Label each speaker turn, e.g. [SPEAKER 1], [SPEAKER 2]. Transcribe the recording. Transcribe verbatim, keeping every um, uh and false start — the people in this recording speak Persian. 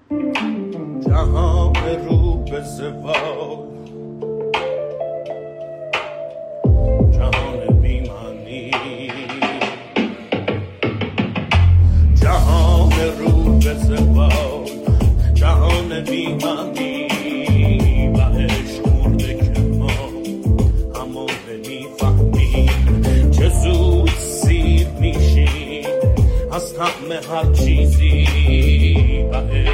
[SPEAKER 1] جهان رو به زوال، جهان بیمانی، جهان رو به زوال، جهان بیمانی و عشق مرده که ما همون نمیفهمیم، چه زود سیر میشیم از طعم هر چیزی و